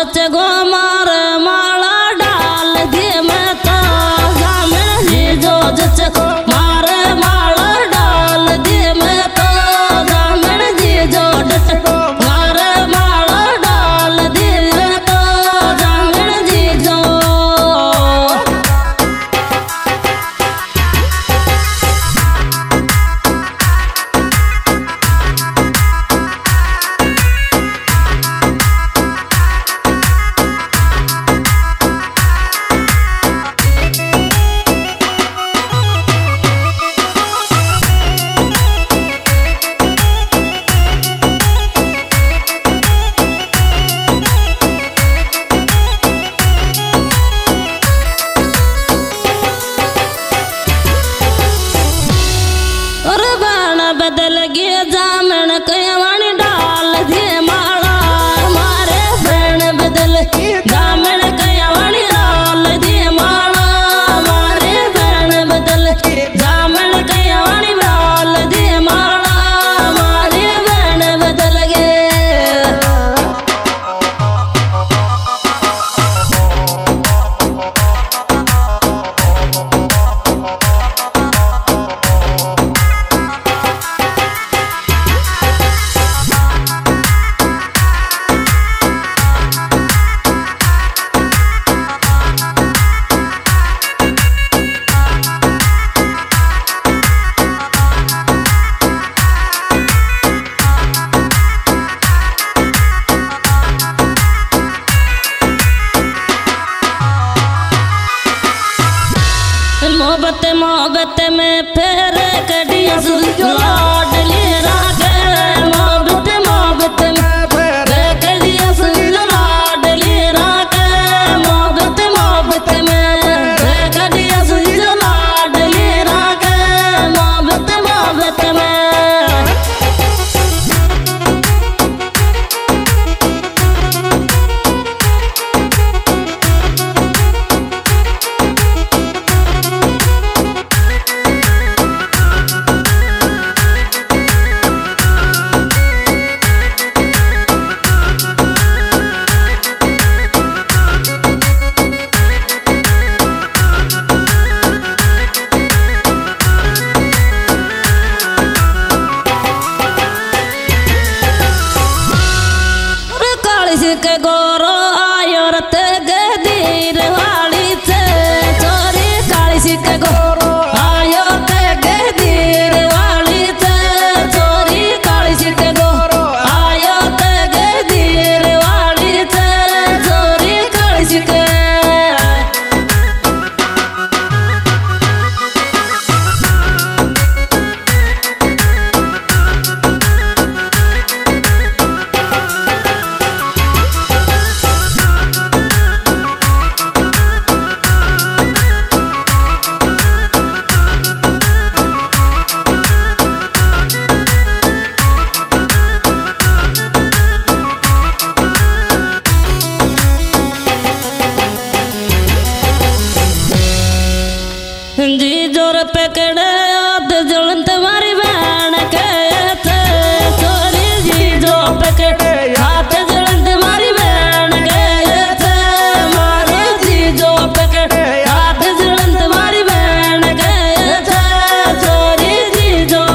जच गो मार माला डाल दिए मैं तो जामन जीजो जच गो मार माला डाल दिए मैं तो जामन जीजो जच गो मार माला डाल दिए मैं तो जामन जीजो। बदल गया जामन कयवानी डाल दिए माला मारे बहन बदल जामन कयवानी डाल दिए माला मारे बहन बदल जामन कयवानी डाल दिए माला मारे बहन बदल गए। मोहब्बत मोहब्बत में फेर कड़िया लाडली रागे मोहब्बत मोहब्बत में फेर कड़िया लाडली रागे मोहब्बत मोहब्बत में फेर कड़िया लाडली रागे मोहब्बत मोहब्बत में। के गोरो आयो रत गदीर वाली से चोरी काली सिक गोरो आयो ते गदीर वाली से चोरी काली सिक गोरो आयो ते गदीर वाली से चोरी काली सिक। जी जोर पकड़े आद जुलंत मारी बहन के थे चोरी जी जो पकड़े हाथ जुलंत मारी बहन के थे मारे जी जो पकड़े हाथ जुलंत मारी बहन के थे चोरी जी जो।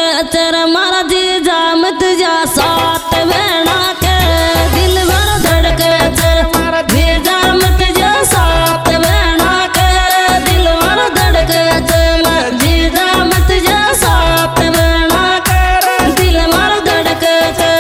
के चर मारा जी जामत जा साथ बहना के दिल भर धड़के चर मारा जी जामत जा साथ बहना के दिल भर धड़के चर जी जामत जा साथ बहना के दिल भर धड़के चर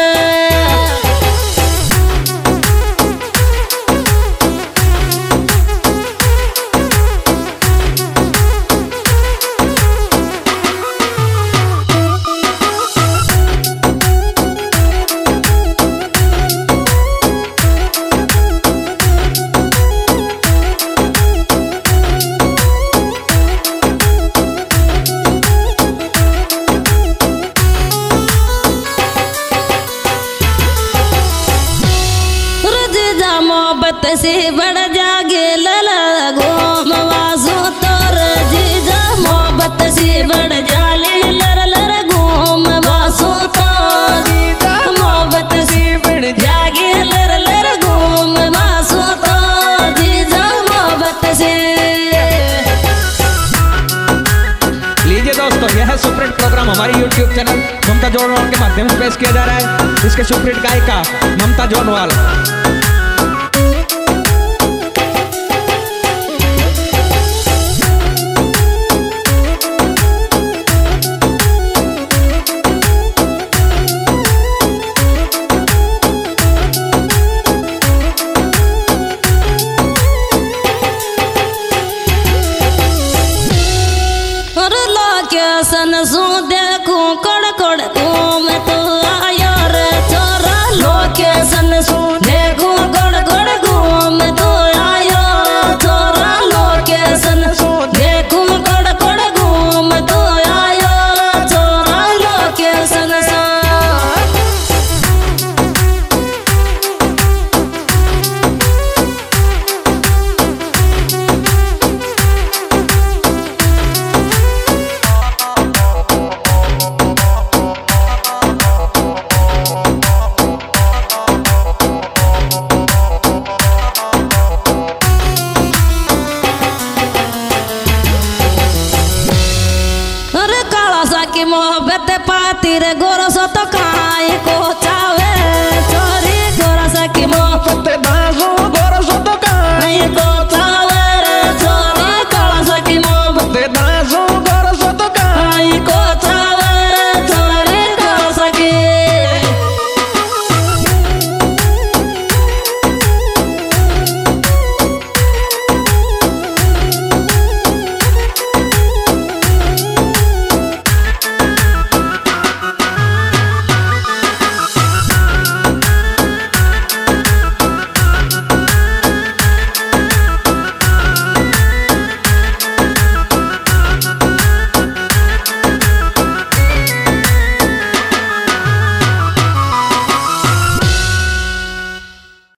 मोहब्बत से बढ़ जागे लला घूम वासु तोर जीजा मोहब्बत से बढ़ जाले लर लर घूम वासु तोर जीजा मोहब्बत से बढ़ जागे लर लर घूम वासु तोर जीजा मोहब्बत से। लीजिए दोस्तों, यह सुपरहिट प्रोग्राम हमारी YouTube चैनल ममता जोनवाल के माध्यम से पेश किया जा रहा है। इसके सुपरहिट गायिका ममता जोनवाल। सन सू देखूं कड़ कड़ घूम तो आयो रे छोरा लोकेशन सू देखूं कड़ कड़ घूम तो आयो छोरा लोकेशन सू देखूं कड़ कड़ घूम तो आयो छोरा लोकेशन सू। की मोहब्बत पाती रे गोरो सो तो खाए को चा